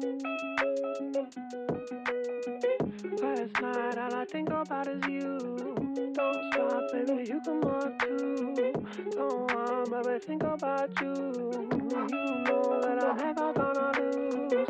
Last night, all I think about is you. Don't stop, baby, you come up too. Don't want, baby, think about you. You know that I'm never gonna lose.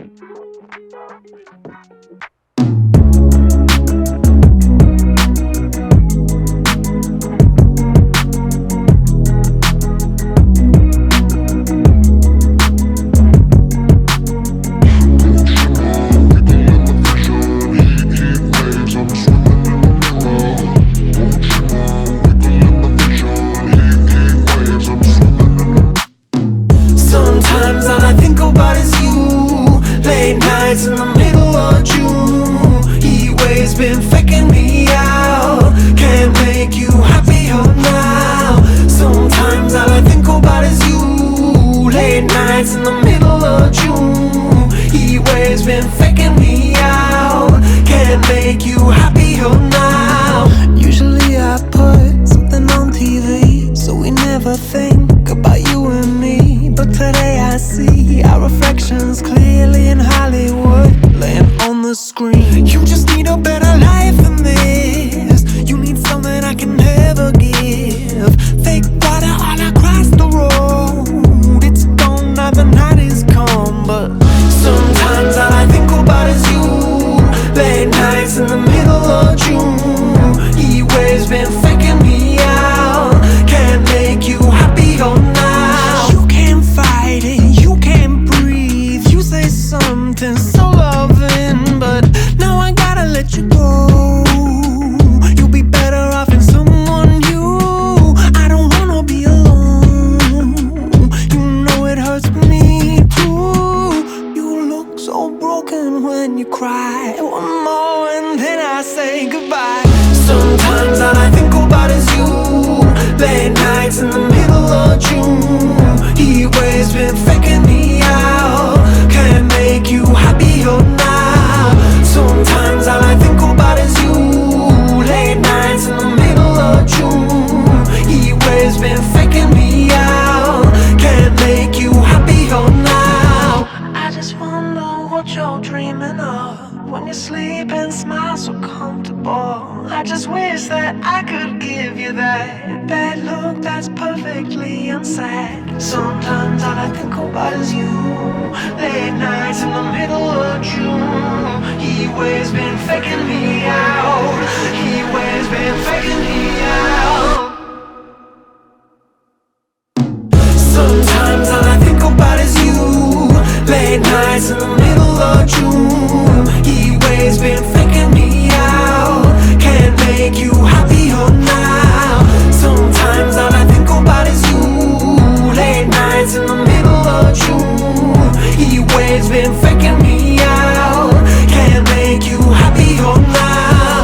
Sometimes all I think about is you. Late nights in the middle of June. Heat waves been faking me out. Can't make you happier now. Sometimes all I think about is you. Late nights in the middle of June. Heat waves been faking me out. Can't make you happier now. Usually I put something on TV, so we never think about you and me. But today I see our reflections clearly in Hollywood, laying on the screen. You just need a better life than this. You need something I can never give. Fake water all across the road. It's gone now, the night is come. But sometimes all I think about is you. Late nights in the middle of June. Heat waves been faking me out. Can't make you happier now. You can't fight it, you can't breathe. You say something so loving, but now I gotta let you go. You'll be better off in someone new. I don't wanna be alone. You know it hurts me too. You look so broken when you cry. One more and then I say goodbye. Sometimes all I think about is you. Late nights in the middle of June. Heat waves been faking me out. Can't make you happier now. Sometimes all I think about is you. Late nights in the middle of June. Heat waves been faking me out. Can't make you happier now. I just wonder what you're dreaming of when you sleep and smile so comfortable. I just wish that I could give you that look that's perfectly unsaid. Sometimes all I think about is you. Late nights in the middle of June. Heat waves been faking me out. Heat waves been faking me out. Sometimes all I think about is you. Late nights in the middle of June. Heat waves been faking me out. Can't make you happier now. Sometimes all I think about is you. Late nights in the middle of June. Heat waves been faking me out. Can't make you happier now.